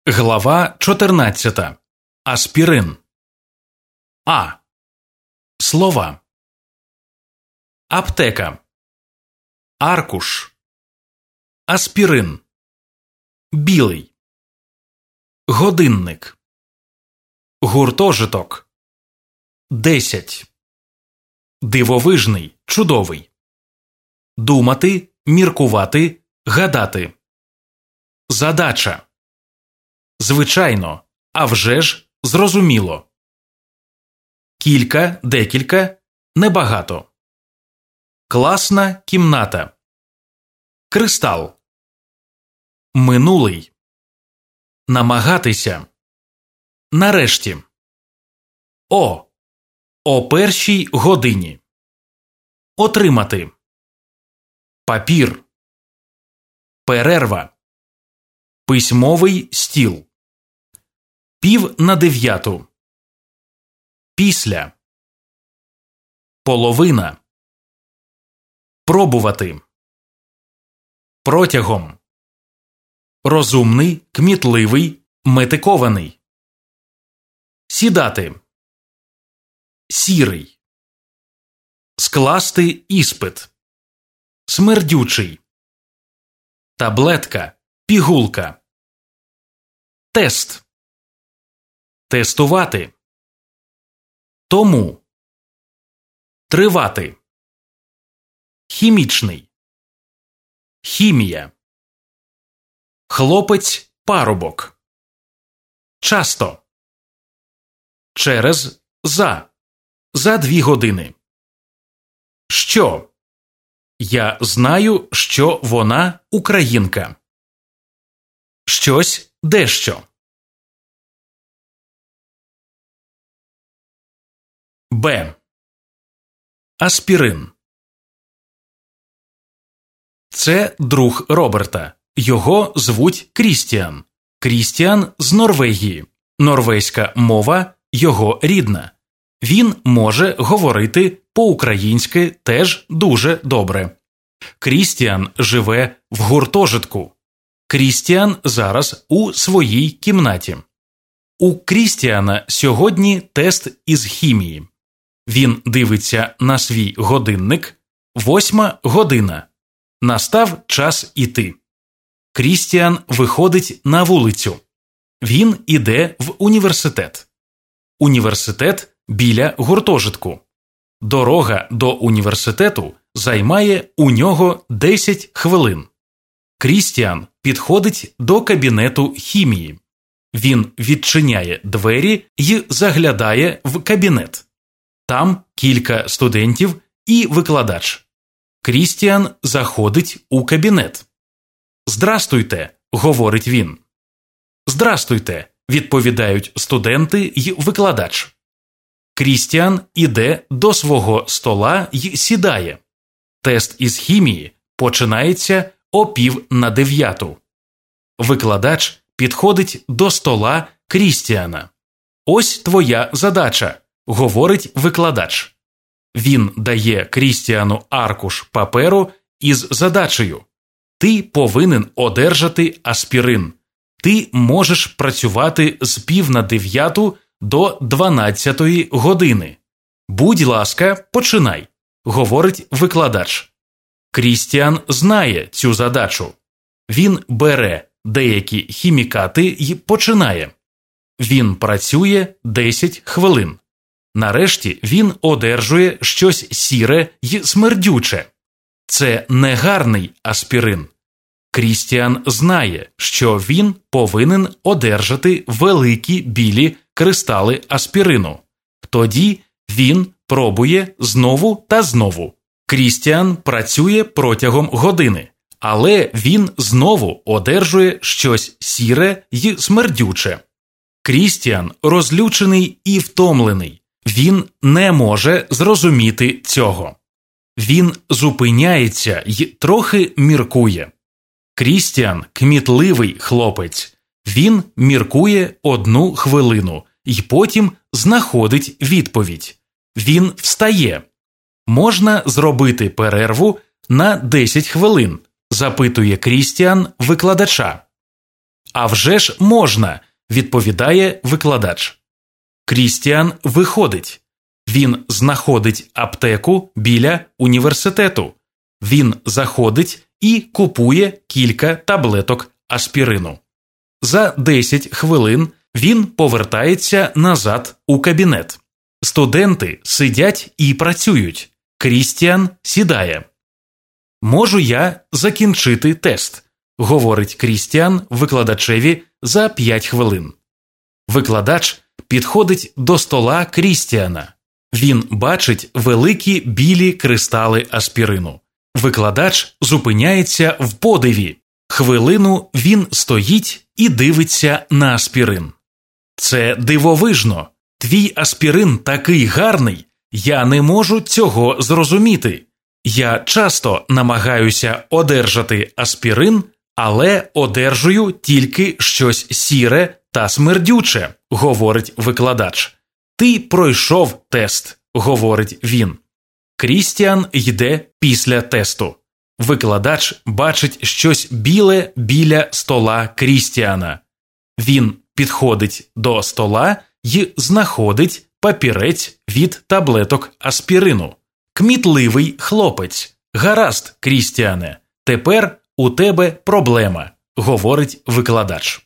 Глава 14. Аспірин. А. Слова. Аптека. Аркуш. Аспірин. Білий. Годинник. Гуртожиток. 10. Дивовижний, чудовий. Думати, міркувати, гадати. Задача. Звичайно, а вже ж, зрозуміло. Кілька, декілька, небагато. Класна кімната. Кристал. Минулий. Намагатися. Нарешті. О першій годині. Отримати. Папір. Перерва. Письмовий стіл. 8:45. Після. Половина. Пробувати. Протягом. Розумний, кмітливий, метикований. Сідати. Сірий. Скласти іспит. Смердючий. Таблетка. Пігулка. Тест. Тестувати. Тому. Тривати. Хімічний. Хімія. Хлопець-парубок. Часто. Через. За 2 години. Що? Я знаю, що вона українка. Щось, дещо. Б. Аспірин. Це друг Роберта. Його звуть Крістіан. Крістіан з Норвегії. Норвезька мова його рідна. Він може говорити по-українськи теж дуже добре. Крістіан живе в гуртожитку. Крістіан зараз у своїй кімнаті. У Крістіана сьогодні тест із хімії. Він дивиться на свій годинник. 8 година. Настав час іти. Крістіан виходить на вулицю. Він іде в університет. Університет біля гуртожитку. Дорога до університету займає у нього 10 хвилин. Крістіан підходить до кабінету хімії. Він відчиняє двері й заглядає в кабінет. Там кілька студентів і викладач. Крістіан заходить у кабінет. «Здрастуйте», – говорить він. «Здрастуйте», – відповідають студенти й викладач. Крістіан іде до свого стола й сідає. Тест із хімії починається о 8:45. Викладач підходить до стола Крістіана. «Ось твоя задача», – говорить викладач. Він дає Крістіану аркуш паперу із задачею. Ти повинен одержати аспірин. Ти можеш працювати з 8:45 до 12 години. Будь ласка, починай, говорить викладач. Крістіан знає цю задачу. Він бере деякі хімікати й починає. Він працює 10 хвилин. Нарешті він одержує щось сіре й смердюче. Це негарний аспірин. Крістіан знає, що він повинен одержати великі білі кристали аспірину. Тоді він пробує знову та знову. Крістіан працює протягом години, але він знову одержує щось сіре й смердюче. Крістіан розлючений і втомлений. Він не може зрозуміти цього. Він зупиняється й трохи міркує. Крістіан – кмітливий хлопець. Він міркує 1 хвилину й потім знаходить відповідь. Він встає. Можна зробити перерву на 10 хвилин, запитує Крістіан викладача. «А вже ж можна», – відповідає викладач. Крістіан виходить. Він знаходить аптеку біля університету. Він заходить і купує кілька таблеток аспірину. За 10 хвилин він повертається назад у кабінет. Студенти сидять і працюють. Крістіан сідає. «Можу я закінчити тест?» – говорить Крістіан викладачеві за 5 хвилин. Викладач підходить до стола Крістіана. Він бачить великі білі кристали аспірину. Викладач зупиняється в подиві. Хвилину він стоїть і дивиться на аспірин. «Це дивовижно! Твій аспірин такий гарний! Я не можу цього зрозуміти. Я часто намагаюся одержати аспірин, але одержую тільки щось сіре та смердюче», – говорить викладач. «Ти пройшов тест», – говорить він. Крістіан йде після тесту. Викладач бачить щось біле біля стола Крістіана. Він підходить до стола і знаходить папірець від таблеток аспірину. «Кмітливий хлопець. Гаразд, Крістіане, тепер у тебе проблема», – говорить викладач.